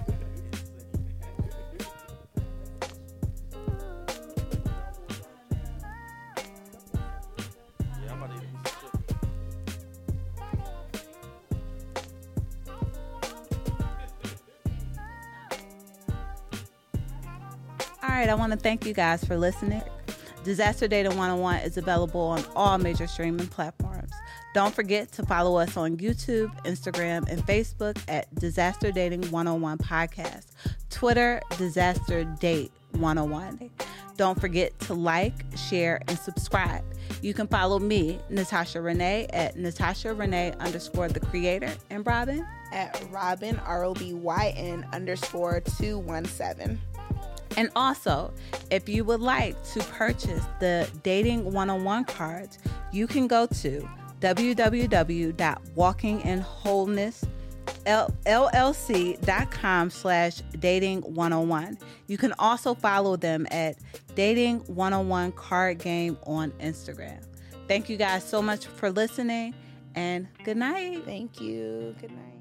Yeah, I'm about to eat a piece of sugar. All right, I want to thank you guys for listening. Disaster Dating 101 is available on all major streaming platforms. Don't forget to follow us on YouTube, Instagram, and Facebook at Disaster Dating 101 Podcast. Twitter, Disaster Date 101. Don't forget to like, share, and subscribe. You can follow me, Natasha Renee, at Natasha Renee _ the creator, and Robin at Robin, ROBYN _217. And also, if you would like to purchase the Dating 101 cards, you can go to www.walkinginwholenessllc.com/dating101. You can also follow them at Dating 101 Card Game on Instagram. Thank you guys so much for listening, and good night. Thank you. Good night.